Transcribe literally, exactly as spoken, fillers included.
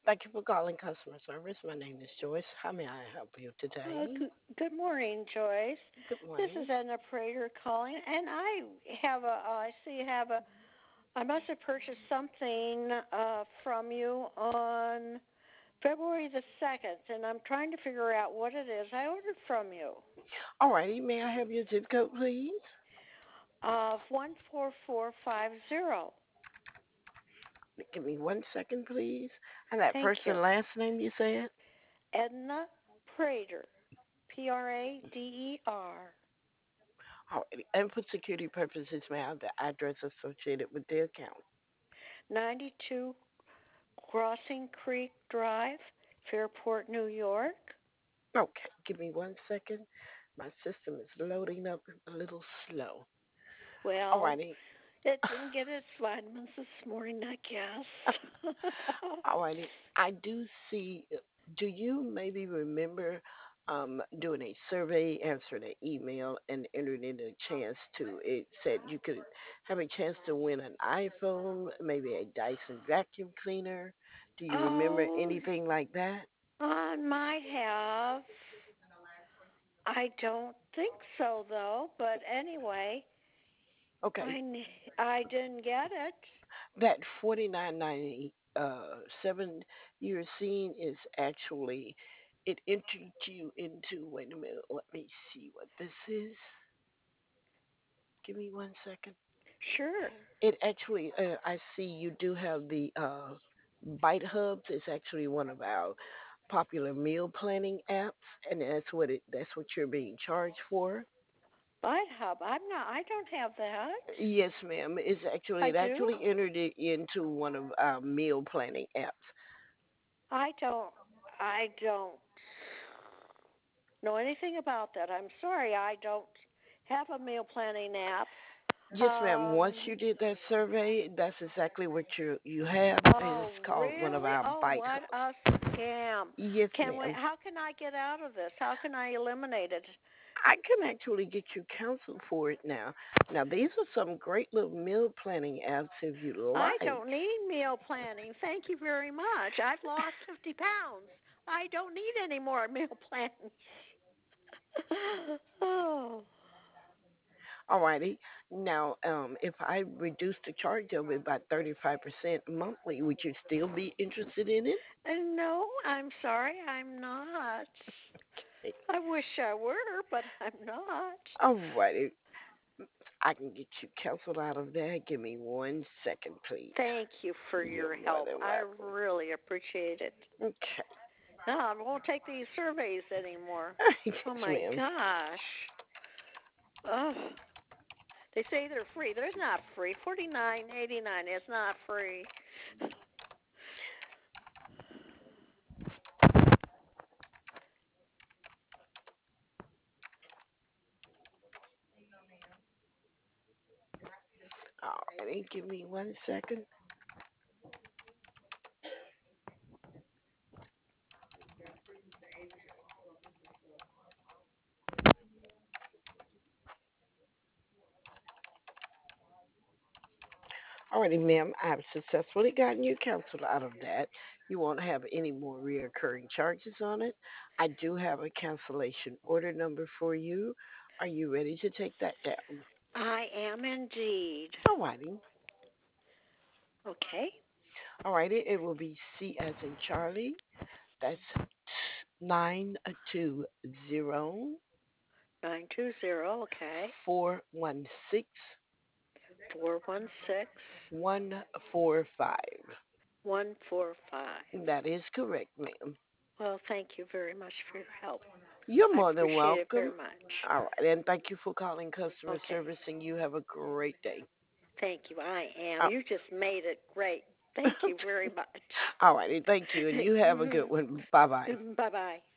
Thank you for calling customer service. My name is Joyce. How may I help you Uh, today? good, good morning, Joyce. Good This is morning. Edna Prater calling, and I have a. Uh, I see you have a. I must have purchased something uh, from you on February the second, and I'm trying to figure out what it is I ordered from you. Alrighty, may I have your zip code, please? Uh, one four four five zero. Give me one second, please. And that Thank first you, and last name you said? Edna Prater, P R A D E R, Alrighty. And for security purposes, may I have the address associated with the account? ninety-two Crossing Creek Drive, Fairport, New York. Okay, give me one second. My system is loading up a little slow. Well, Alrighty. it didn't get its vitamins this morning, I guess. Alrighty. I do see. Do you maybe remember um, doing a survey, answering an email, and entering in a chance to? It said you could have a chance to win an iPhone, maybe a Dyson vacuum cleaner. Do you remember Oh, anything like that? I might have. I don't think so though. But anyway, Okay, I n- I didn't get it. that forty nine ninety uh seven you're seeing is actually it entered you into. Wait a minute. Let me see what this is. Give me one second. Sure. It actually, uh, I see you do have the uh, Bite Hubs. It's actually one of our popular meal planning apps, and that's what it. That's what you're being charged for. Bite Hub. I'm not. I don't have that. Yes, ma'am. It's actually I it do. actually entered it into one of our meal planning apps. I don't. I don't know anything about that. I'm sorry. I don't have a meal planning app. Yes, ma'am. Once Um, you did that survey, that's exactly what you you have. Oh, It's called one of really? our Oh, Bite what Hubs. a scam. Yes, Can we ma'am. how can I get out of this? How can I eliminate it? I can actually get you counsel for it now. Now, these are some great little meal planning apps if you I like. don't need meal planning. Thank you very much. I've lost fifty pounds. I don't need any more meal planning. Oh. Alrighty. Now, um, if I reduce the charge of it by thirty-five percent monthly, would you still be interested in it? And no, I'm sorry, I'm not. Okay. I wish I were, but I'm not. Alrighty. I can get you counseled out of that. Give me one second, please. Thank you for You're your more help. than I welcome. really appreciate it. Okay. No, I won't take these surveys anymore. yes, Oh my ma'am. gosh. Ugh. They say they're free. They're not free. Forty nine eighty nine is not free. Alrighty. Give me one second. Alrighty, ma'am. I've successfully gotten you counseled out of that. You won't have any more reoccurring charges on it. I do have a cancellation order number for you. Are you ready to take that down? I am indeed. Alrighty. Okay. Alrighty. It will be C as in Charlie. That's nine two zero Nine two zero. Okay. four one six Four one six one four five. one four five. That is correct, ma'am. Well, thank you very much for your help. You're I more than appreciate it welcome. very much. All right, and thank you for calling customer Okay. service, and you have a great day. Thank you. I am. Uh, You just made it great. Thank you very much. All righty, thank you, and you have a good one. Bye bye. Bye bye.